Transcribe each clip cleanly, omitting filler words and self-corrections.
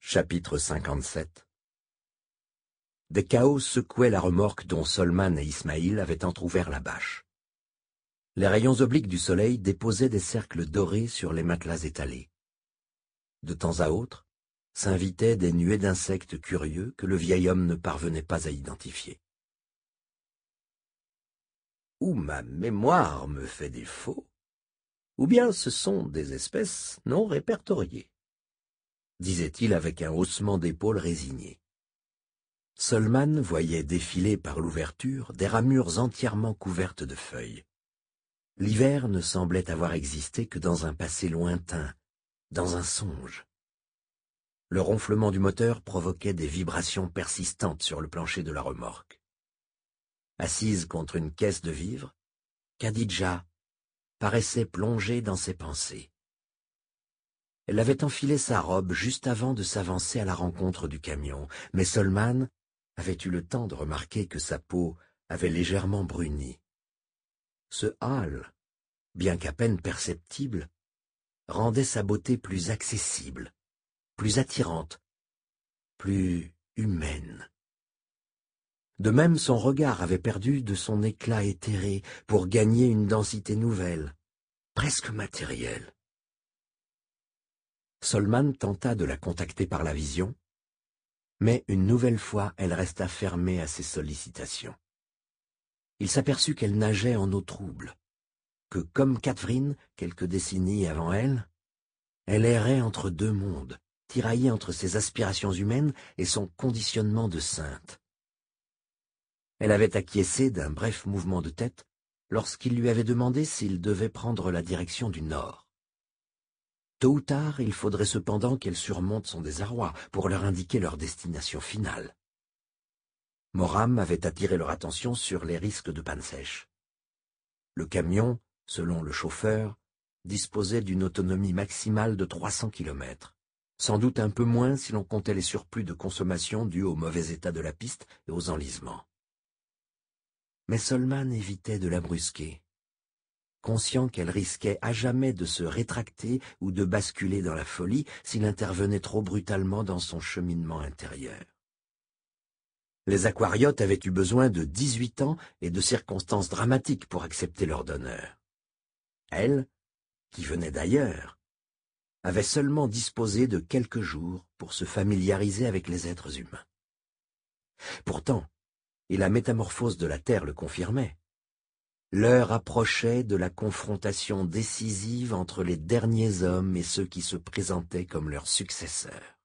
Chapitre 57. Des chaos secouaient la remorque dont Solman et Ismaïl avaient entr'ouvert la bâche. Les rayons obliques du soleil déposaient des cercles dorés sur les matelas étalés. De temps à autre, s'invitaient des nuées d'insectes curieux que le vieil homme ne parvenait pas à identifier. Ou ma mémoire me fait défaut, ou bien ce sont des espèces non répertoriées, disait-il avec un haussement d'épaules résigné. Solman voyait défiler par l'ouverture des ramures entièrement couvertes de feuilles. L'hiver ne semblait avoir existé que dans un passé lointain, dans un songe. Le ronflement du moteur provoquait des vibrations persistantes sur le plancher de la remorque. Assise contre une caisse de vivres, Khadija paraissait plongée dans ses pensées. Elle avait enfilé sa robe juste avant de s'avancer à la rencontre du camion, mais Solman avait eu le temps de remarquer que sa peau avait légèrement bruni. Ce hâle, bien qu'à peine perceptible, rendait sa beauté plus accessible, plus attirante, plus humaine. De même, son regard avait perdu de son éclat éthéré pour gagner une densité nouvelle, presque matérielle. Solman tenta de la contacter par la vision, mais une nouvelle fois elle resta fermée à ses sollicitations. Il s'aperçut qu'elle nageait en eau trouble, que, comme Catherine, quelques décennies avant elle, elle errait entre deux mondes, tiraillée entre ses aspirations humaines et son conditionnement de sainte. Elle avait acquiescé d'un bref mouvement de tête lorsqu'il lui avait demandé s'il devait prendre la direction du nord. Tôt ou tard, il faudrait cependant qu'elle surmonte son désarroi pour leur indiquer leur destination finale. Moram avait attiré leur attention sur les risques de panne sèche. Le camion, selon le chauffeur, disposait d'une autonomie maximale de 300 km, sans doute un peu moins si l'on comptait les surplus de consommation dus au mauvais état de la piste et aux enlisements. Mais Solman évitait de la brusquer, conscient qu'elle risquait à jamais de se rétracter ou de basculer dans la folie s'il intervenait trop brutalement dans son cheminement intérieur. Les aquariotes avaient eu besoin de 18 ans et de circonstances dramatiques pour accepter leur donneur. Elle, qui venait d'ailleurs, avait seulement disposé de quelques jours pour se familiariser avec les êtres humains. Pourtant, et la métamorphose de la Terre le confirmait, l'heure approchait de la confrontation décisive entre les derniers hommes et ceux qui se présentaient comme leurs successeurs.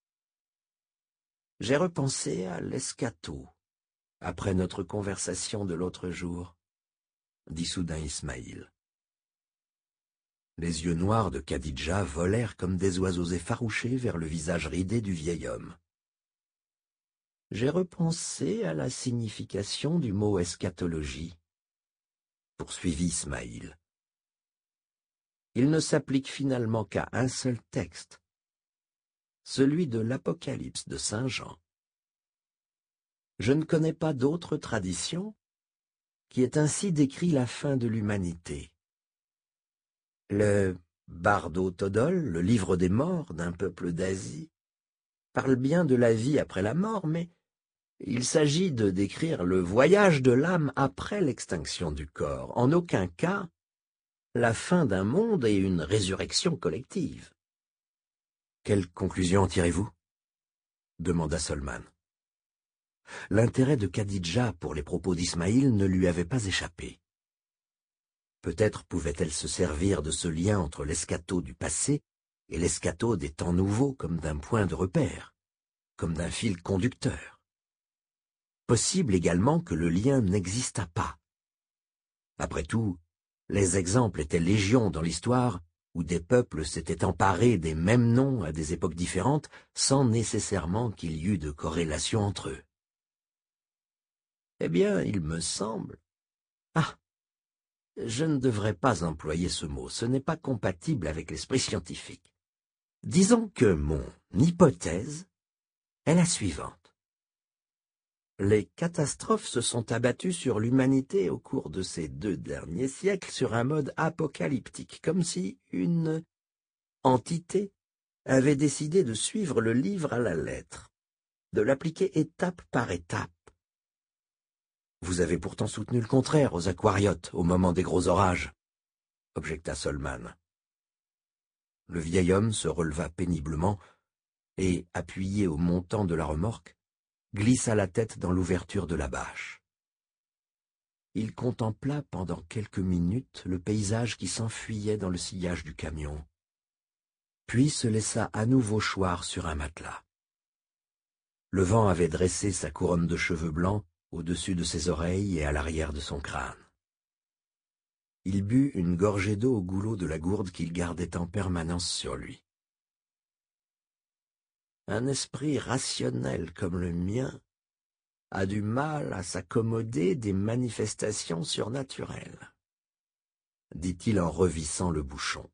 J'ai repensé à l'escato, après notre conversation de l'autre jour, dit soudain Ismaïl. Les yeux noirs de Khadija volèrent comme des oiseaux effarouchés vers le visage ridé du vieil homme. J'ai repensé à la signification du mot eschatologie, poursuivit Ismaïl. Il ne s'applique finalement qu'à un seul texte, celui de l'Apocalypse de Saint Jean. Je ne connais pas d'autre tradition qui ait ainsi décrit la fin de l'humanité. Le Bardo Todol, le livre des morts d'un peuple d'Asie, parle bien de la vie après la mort, mais il s'agit de décrire le voyage de l'âme après l'extinction du corps, en aucun cas la fin d'un monde et une résurrection collective. « Quelle conclusion en tirez-vous » demanda Solman. L'intérêt de Khadija pour les propos d'Ismaïl ne lui avait pas échappé. Peut-être pouvait-elle se servir de ce lien entre l'escato du passé et l'escato des temps nouveaux comme d'un point de repère, comme d'un fil conducteur. Possible également que le lien n'existât pas. Après tout, les exemples étaient légion dans l'histoire où des peuples s'étaient emparés des mêmes noms à des époques différentes sans nécessairement qu'il y eût de corrélation entre eux. Eh bien, il me semble... Ah, je ne devrais pas employer ce mot, ce n'est pas compatible avec l'esprit scientifique. Disons que mon hypothèse est la suivante. Les catastrophes se sont abattues sur l'humanité au cours de ces 2 derniers siècles sur un mode apocalyptique, comme si une entité avait décidé de suivre le livre à la lettre, de l'appliquer étape par étape. Vous avez pourtant soutenu le contraire aux aquariotes au moment des gros orages, objecta Solman. Le vieil homme se releva péniblement et, appuyé au montant de la remorque, glissa la tête dans l'ouverture de la bâche. Il contempla pendant quelques minutes le paysage qui s'enfuyait dans le sillage du camion, puis se laissa à nouveau choir sur un matelas. Le vent avait dressé sa couronne de cheveux blancs au-dessus de ses oreilles et à l'arrière de son crâne. Il but une gorgée d'eau au goulot de la gourde qu'il gardait en permanence sur lui. Un esprit rationnel comme le mien a du mal à s'accommoder des manifestations surnaturelles, dit-il en revissant le bouchon.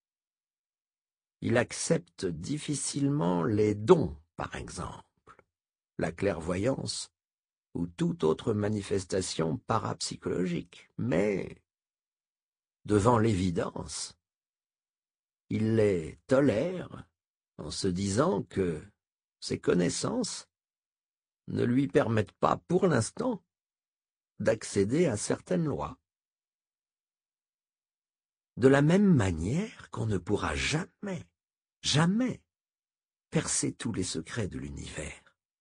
Il accepte difficilement les dons, par exemple, la clairvoyance ou toute autre manifestation parapsychologique, mais, devant l'évidence, il les tolère en se disant que ses connaissances ne lui permettent pas, pour l'instant, d'accéder à certaines lois. De la même manière qu'on ne pourra jamais, jamais, percer tous les secrets de l'univers.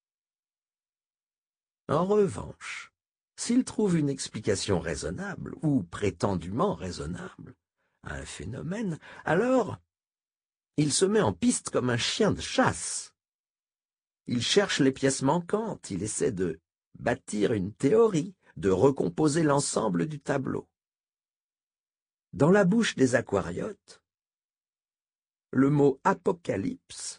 En revanche, s'il trouve une explication raisonnable, ou prétendument raisonnable, à un phénomène, alors il se met en piste comme un chien de chasse. Il cherche les pièces manquantes, il essaie de bâtir une théorie, de recomposer l'ensemble du tableau. Dans la bouche des aquariotes, le mot « apocalypse »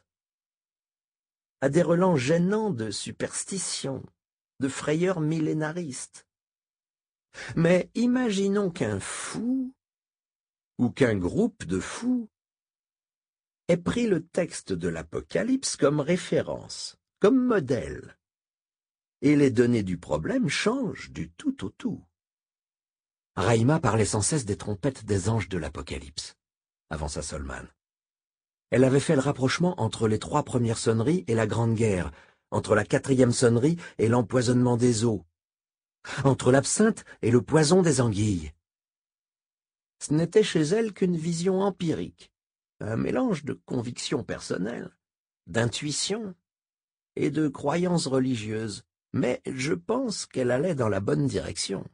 a des relents gênants de superstition, de frayeur millénariste. Mais imaginons qu'un fou, ou qu'un groupe de fous, ait pris le texte de l'Apocalypse comme référence, comme modèle, et les données du problème changent du tout au tout. Raïma parlait sans cesse des trompettes des anges de l'Apocalypse, avança Solman. Elle avait fait le rapprochement entre les 3 premières sonneries et la Grande Guerre, entre la 4e sonnerie et l'empoisonnement des eaux, entre l'absinthe et le poison des anguilles. Ce n'était chez elle qu'une vision empirique, un mélange de convictions personnelles, d'intuition et de croyances religieuses, mais je pense qu'elle allait dans la bonne direction.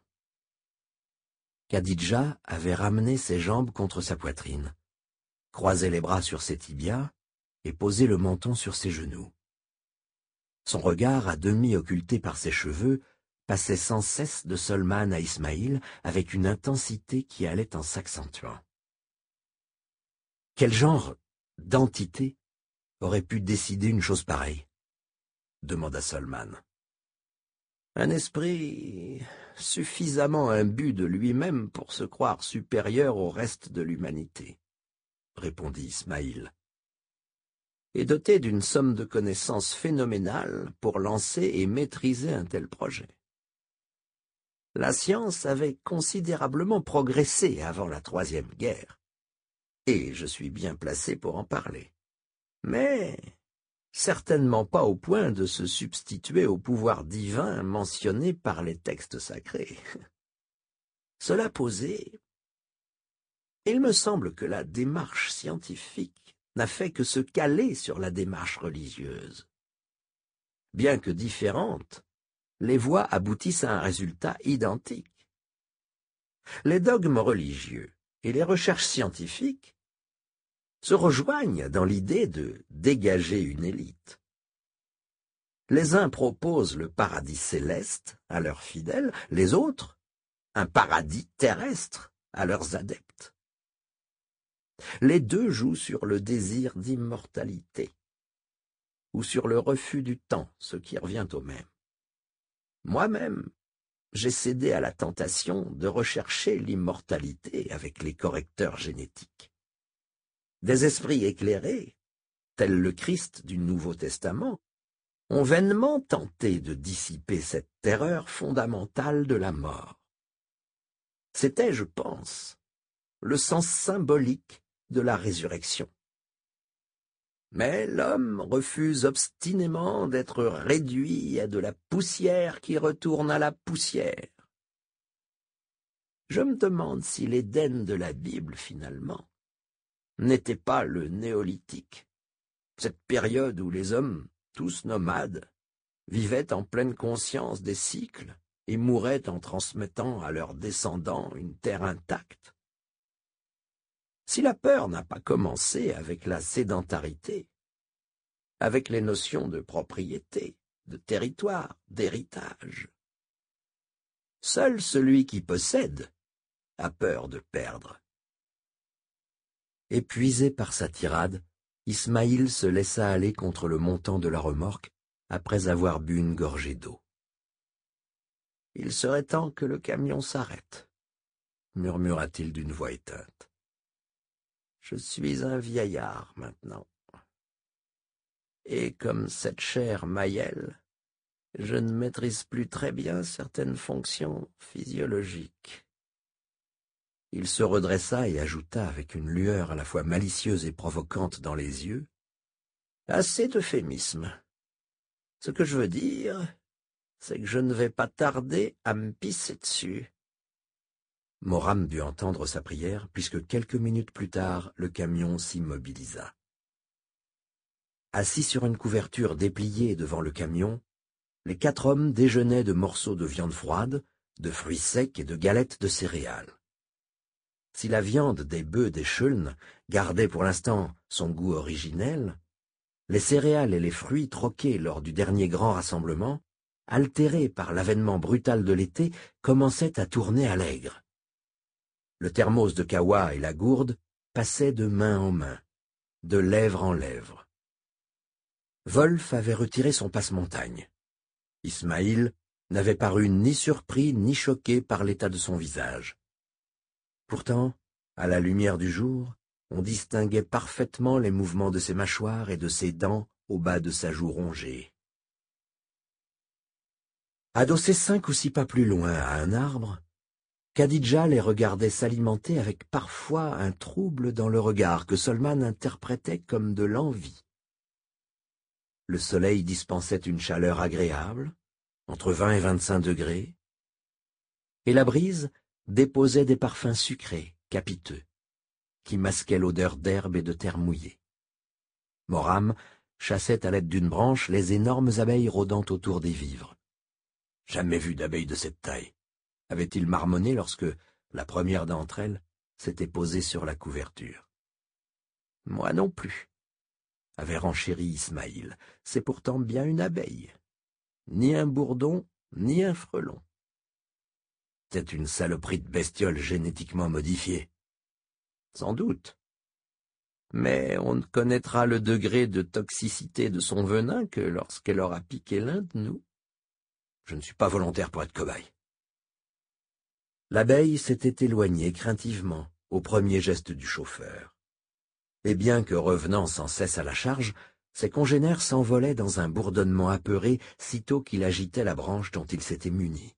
Khadidja avait ramené ses jambes contre sa poitrine, croisé les bras sur ses tibias et posé le menton sur ses genoux. Son regard, à demi occulté par ses cheveux, passait sans cesse de Solman à Ismaïl avec une intensité qui allait en s'accentuant. Quel genre d'entité aurait pu décider une chose pareille? Demanda Solman. Un esprit suffisamment imbu de lui-même pour se croire supérieur au reste de l'humanité, répondit Ismaïl, et doté d'une somme de connaissances phénoménales pour lancer et maîtriser un tel projet. La science avait considérablement progressé avant la Troisième Guerre, et je suis bien placé pour en parler. Mais certainement pas au point de se substituer au pouvoir divin mentionné par les textes sacrés. Cela posé, il me semble que la démarche scientifique n'a fait que se caler sur la démarche religieuse. Bien que différentes, les voies aboutissent à un résultat identique. Les dogmes religieux et les recherches scientifiques se rejoignent dans l'idée de dégager une élite. Les uns proposent le paradis céleste à leurs fidèles, les autres un paradis terrestre à leurs adeptes. Les deux jouent sur le désir d'immortalité, ou sur le refus du temps, ce qui revient au même. Moi-même, j'ai cédé à la tentation de rechercher l'immortalité avec les correcteurs génétiques. Des esprits éclairés, tels le Christ du Nouveau Testament, ont vainement tenté de dissiper cette terreur fondamentale de la mort. C'était, je pense, le sens symbolique de la résurrection. Mais l'homme refuse obstinément d'être réduit à de la poussière qui retourne à la poussière. Je me demande si l'Éden de la Bible, finalement, n'était pas le néolithique, cette période où les hommes, tous nomades, vivaient en pleine conscience des cycles et mouraient en transmettant à leurs descendants une terre intacte. Si la peur n'a pas commencé avec la sédentarité, avec les notions de propriété, de territoire, d'héritage, seul celui qui possède a peur de perdre. Épuisé par sa tirade, Ismaïl se laissa aller contre le montant de la remorque après avoir bu une gorgée d'eau. « Il serait temps que le camion s'arrête, » murmura-t-il d'une voix éteinte. « Je suis un vieillard maintenant. Et comme cette chère Maïel, je ne maîtrise plus très bien certaines fonctions physiologiques. » Il se redressa et ajouta avec une lueur à la fois malicieuse et provocante dans les yeux, « Assez d'euphémismes. Ce que je veux dire, c'est que je ne vais pas tarder à me pisser dessus. » Moram dut entendre sa prière, puisque quelques minutes plus tard, le camion s'immobilisa. Assis sur une couverture dépliée devant le camion, les 4 hommes déjeunaient de morceaux de viande froide, de fruits secs et de galettes de céréales. Si la viande des bœufs des Schuln gardait pour l'instant son goût originel, les céréales et les fruits troqués lors du dernier grand rassemblement, altérés par l'avènement brutal de l'été, commençaient à tourner à l'aigre. Le thermos de kawa et la gourde passaient de main en main, de lèvre en lèvre. Wolf avait retiré son passe-montagne. Ismaïl n'avait paru ni surpris ni choqué par l'état de son visage. Pourtant, à la lumière du jour, on distinguait parfaitement les mouvements de ses mâchoires et de ses dents au bas de sa joue rongée. Adossés 5 ou 6 pas plus loin à un arbre, Khadija les regardait s'alimenter avec parfois un trouble dans le regard que Solman interprétait comme de l'envie. Le soleil dispensait une chaleur agréable, entre 20 et 25 degrés, et la brise déposait des parfums sucrés, capiteux, qui masquaient l'odeur d'herbe et de terre mouillée. Moram chassait à l'aide d'une branche les énormes abeilles rôdant autour des vivres. « Jamais vu d'abeille de cette taille », avait-il marmonné lorsque la première d'entre elles s'était posée sur la couverture. « Moi non plus », avait renchéri Ismaïl, « c'est pourtant bien une abeille. Ni un bourdon, ni un frelon. C'est une saloperie de bestiole génétiquement modifiée. Sans doute. Mais on ne connaîtra le degré de toxicité de son venin que lorsqu'elle aura piqué l'un de nous. Je ne suis pas volontaire pour être cobaye. » L'abeille s'était éloignée craintivement au premier geste du chauffeur. Et bien que revenant sans cesse à la charge, ses congénères s'envolaient dans un bourdonnement apeuré sitôt qu'il agitait la branche dont il s'était muni.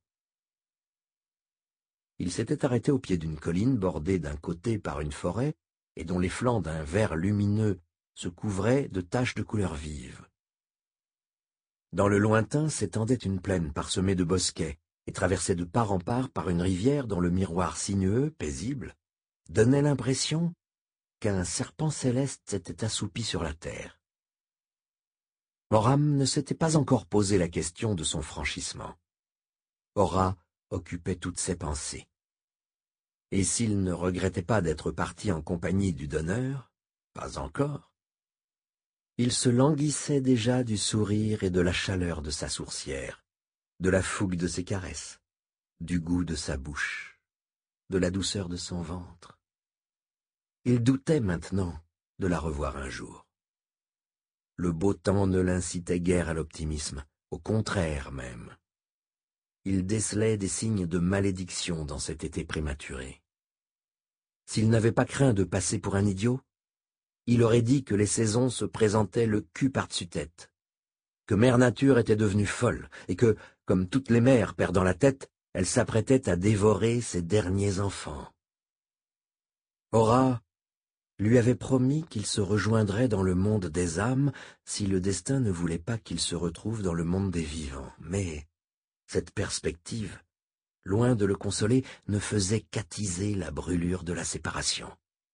Il s'était arrêté au pied d'une colline bordée d'un côté par une forêt et dont les flancs d'un vert lumineux se couvraient de taches de couleur vive. Dans le lointain s'étendait une plaine parsemée de bosquets et traversée de part en part par une rivière dont le miroir sinueux, paisible, donnait l'impression qu'un serpent céleste s'était assoupi sur la terre. Moram ne s'était pas encore posé la question de son franchissement. Ora occupait toutes ses pensées. Et s'il ne regrettait pas d'être parti en compagnie du donneur, pas encore, il se languissait déjà du sourire et de la chaleur de sa sourcière, de la fougue de ses caresses, du goût de sa bouche, de la douceur de son ventre. Il doutait maintenant de la revoir un jour. Le beau temps ne l'incitait guère à l'optimisme, au contraire même. Il décelait des signes de malédiction dans cet été prématuré. S'il n'avait pas craint de passer pour un idiot, il aurait dit que les saisons se présentaient le cul par-dessus tête, que Mère Nature était devenue folle, et que, comme toutes les mères perdant la tête, elle s'apprêtait à dévorer ses derniers enfants. Ora lui avait promis qu'il se rejoindrait dans le monde des âmes si le destin ne voulait pas qu'il se retrouve dans le monde des vivants. Mais cette perspective, loin de le consoler, ne faisait qu'attiser la brûlure de la séparation.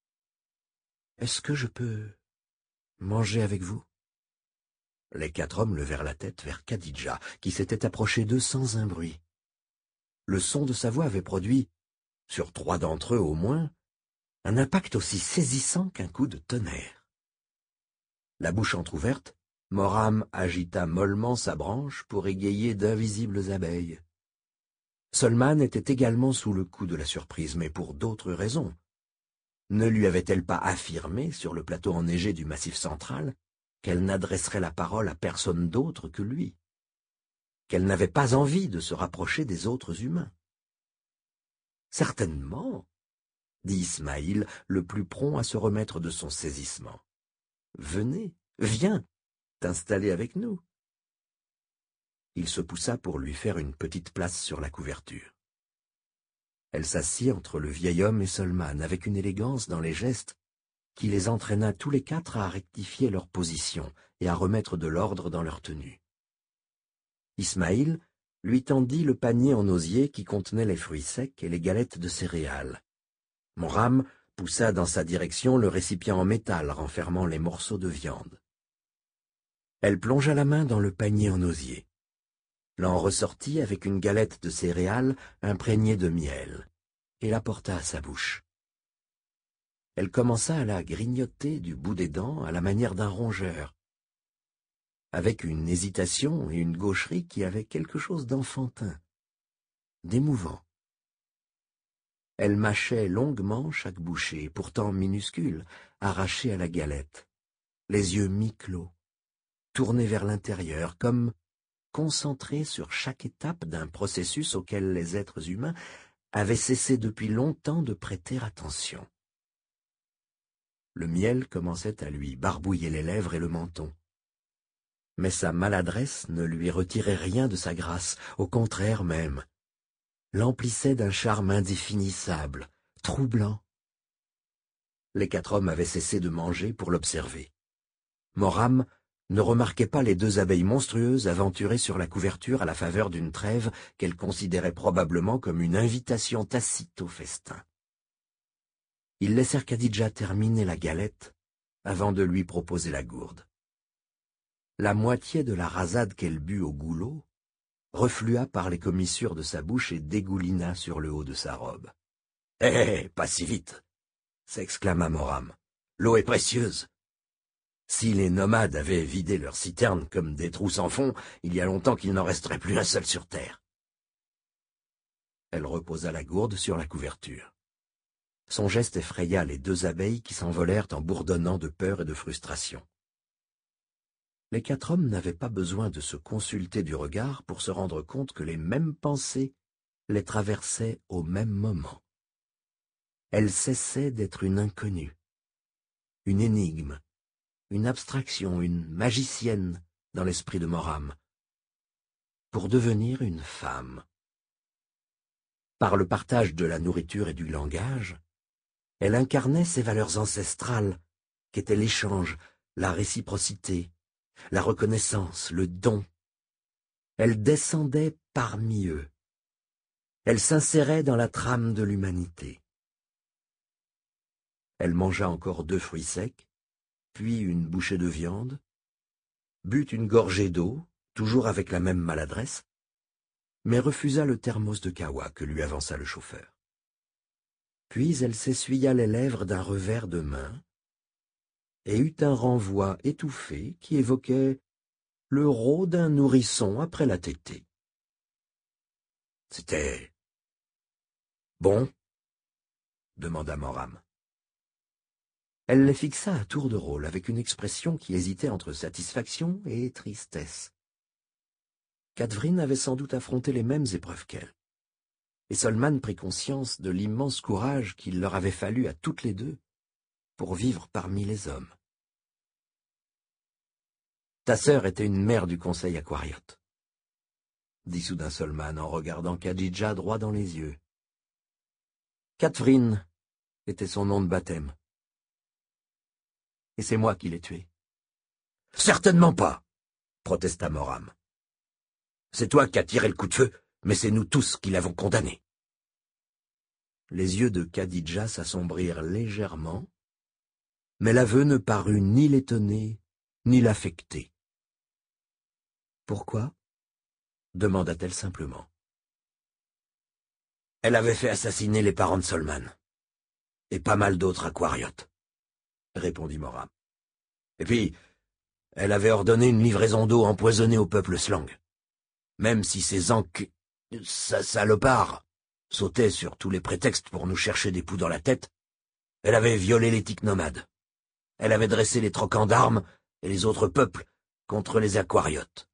« Est-ce que je peux manger avec vous ?» Les 4 hommes levèrent la tête vers Khadidja, qui s'était approchée d'eux sans un bruit. Le son de sa voix avait produit, sur 3 d'entre eux au moins, un impact aussi saisissant qu'un coup de tonnerre. La bouche entr'ouverte, Moram agita mollement sa branche pour égayer d'invisibles abeilles. Solman était également sous le coup de la surprise, mais pour d'autres raisons. Ne lui avait-elle pas affirmé, sur le plateau enneigé du Massif central, qu'elle n'adresserait la parole à personne d'autre que lui, qu'elle n'avait pas envie de se rapprocher des autres humains? Certainement, dit Ismaïl, le plus prompt à se remettre de son saisissement. Venez, viens, t'installer avec nous. Il se poussa pour lui faire une petite place sur la couverture. Elle s'assit entre le vieil homme et Solman, avec une élégance dans les gestes qui les entraîna tous les 4 à rectifier leur position et à remettre de l'ordre dans leur tenue. Ismaïl lui tendit le panier en osier qui contenait les fruits secs et les galettes de céréales. Moram poussa dans sa direction le récipient en métal renfermant les morceaux de viande. Elle plongea la main dans le panier en osier, l'en ressortit avec une galette de céréales imprégnée de miel, et la porta à sa bouche. Elle commença à la grignoter du bout des dents à la manière d'un rongeur, avec une hésitation et une gaucherie qui avaient quelque chose d'enfantin, d'émouvant. Elle mâchait longuement chaque bouchée, pourtant minuscule, arrachée à la galette, les yeux mi-clos, tournés vers l'intérieur, comme concentrés sur chaque étape d'un processus auquel les êtres humains avaient cessé depuis longtemps de prêter attention. Le miel commençait à lui barbouiller les lèvres et le menton. Mais sa maladresse ne lui retirait rien de sa grâce, au contraire même, l'emplissait d'un charme indéfinissable, troublant. Les 4 hommes avaient cessé de manger pour l'observer. Moram ne remarquait pas les 2 abeilles monstrueuses aventurées sur la couverture à la faveur d'une trêve qu'elle considérait probablement comme une invitation tacite au festin. Ils laissèrent Khadidja terminer la galette avant de lui proposer la gourde. La moitié de la rasade qu'elle but au goulot reflua par les commissures de sa bouche et dégoulina sur le haut de sa robe. « Hé, pas si vite !» s'exclama Moram. « L'eau est précieuse. Si les nomades avaient vidé leurs citernes comme des trous sans fond, il y a longtemps qu'il n'en resterait plus un seul sur terre. » Elle reposa la gourde sur la couverture. Son geste effraya les 2 abeilles qui s'envolèrent en bourdonnant de peur et de frustration. Les 4 hommes n'avaient pas besoin de se consulter du regard pour se rendre compte que les mêmes pensées les traversaient au même moment. Elle cessait d'être une inconnue, une énigme, une abstraction, une magicienne dans l'esprit de Moram, pour devenir une femme. Par le partage de la nourriture et du langage, elle incarnait ces valeurs ancestrales qu'étaient l'échange, la réciprocité, la reconnaissance, le don. Elle descendait parmi eux. Elle s'insérait dans la trame de l'humanité. Elle mangea encore 2 fruits secs, puis une bouchée de viande, but une gorgée d'eau, toujours avec la même maladresse, mais refusa le thermos de kawa que lui avança le chauffeur. Puis elle s'essuya les lèvres d'un revers de main et eut un renvoi étouffé qui évoquait le rot d'un nourrisson après la tétée. C'était bon, demanda Moram. Elle les fixa à tour de rôle avec une expression qui hésitait entre satisfaction et tristesse. Catherine avait sans doute affronté les mêmes épreuves qu'elle, et Solman prit conscience de l'immense courage qu'il leur avait fallu à toutes les 2 pour vivre parmi les hommes. « Ta sœur était une mère du conseil aquariote, » dit soudain Solman en regardant Khadidja droit dans les yeux. Catherine était son nom de baptême. et c'est moi qui l'ai tué. Certainement pas, protesta Moram. C'est toi qui as tiré le coup de feu, mais c'est nous tous qui l'avons condamné. Les yeux de Khadija s'assombrirent légèrement, mais l'aveu ne parut ni l'étonner, ni l'affecter. Pourquoi? Demanda-t-elle simplement. Elle avait fait assassiner les parents de Solman, et pas mal d'autres aquariotes, répondit Moram. Et puis, elle avait ordonné une livraison d'eau empoisonnée au peuple Slang. Même si ces salopards sautaient sur tous les prétextes pour nous chercher des poux dans la tête, elle avait violé l'éthique nomade. Elle avait dressé les troquants d'armes et les autres peuples contre les aquariotes.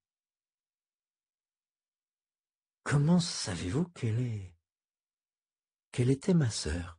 Comment savez-vous quelle était ma sœur?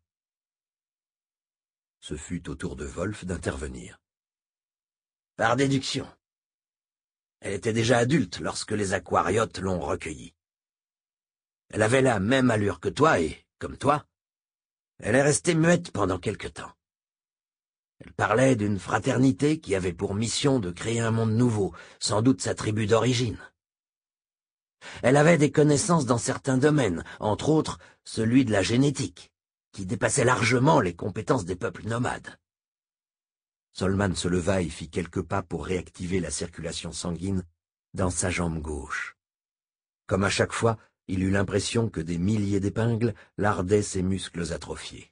Ce fut au tour de Wolf d'intervenir. Par déduction. Elle était déjà adulte lorsque les aquariotes l'ont recueillie. Elle avait la même allure que toi et, comme toi, elle est restée muette pendant quelque temps. Elle parlait d'une fraternité qui avait pour mission de créer un monde nouveau, sans doute sa tribu d'origine. Elle avait des connaissances dans certains domaines, entre autres celui de la génétique, qui dépassait largement les compétences des peuples nomades. Solman se leva et fit quelques pas pour réactiver la circulation sanguine dans sa jambe gauche. Comme à chaque fois, il eut l'impression que des milliers d'épingles lardaient ses muscles atrophiés.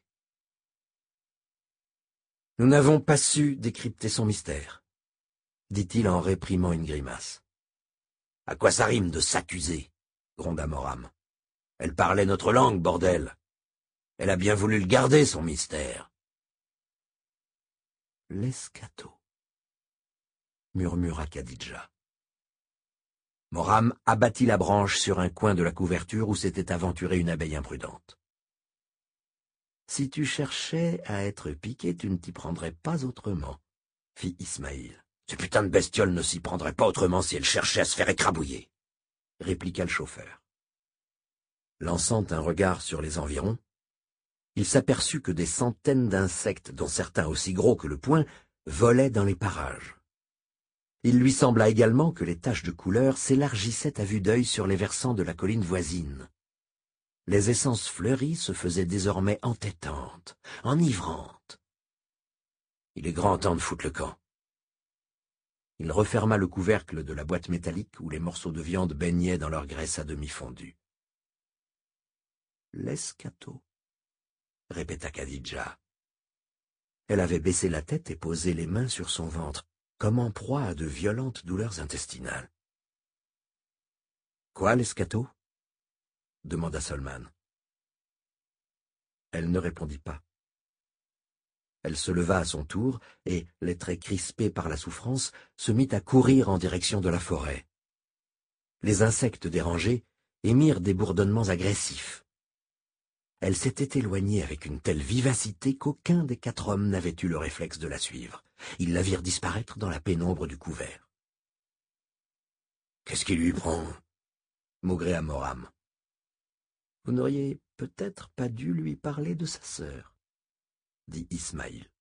« Nous n'avons pas su décrypter son mystère, » dit-il en réprimant une grimace. « À quoi ça rime de s'accuser » gronda Moram. « Elle parlait notre langue, bordel. Elle a bien voulu le garder, son mystère. » L'escato, murmura Khadija. Moram abattit la branche sur un coin de la couverture où s'était aventurée une abeille imprudente. Si tu cherchais à être piqué, tu ne t'y prendrais pas autrement, fit Ismaïl. Ces putains de bestioles ne s'y prendraient pas autrement si elles cherchaient à se faire écrabouiller, répliqua le chauffeur. Lançant un regard sur les environs, il s'aperçut que des centaines d'insectes, dont certains aussi gros que le poing, volaient dans les parages. Il lui sembla également que les taches de couleur s'élargissaient à vue d'œil sur les versants de la colline voisine. Les essences fleuries se faisaient désormais entêtantes, enivrantes. Il est grand temps de foutre le camp. Il referma le couvercle de la boîte métallique où les morceaux de viande baignaient dans leur graisse à demi fondue. L'escato, répéta Khadija. Elle avait baissé la tête et posé les mains sur son ventre, comme en proie à de violentes douleurs intestinales. « Quoi, l'escato » demanda Solman. Elle ne répondit pas. Elle se leva à son tour et, les traits crispés par la souffrance, se mit à courir en direction de la forêt. Les insectes dérangés émirent des bourdonnements agressifs. Elle s'était éloignée avec une telle vivacité qu'aucun des 4 hommes n'avait eu le réflexe de la suivre. Ils la virent disparaître dans la pénombre du couvert. « Qu'est-ce qui lui prend » maugréa Moram. « Vous n'auriez peut-être pas dû lui parler de sa sœur, » dit Ismaïl.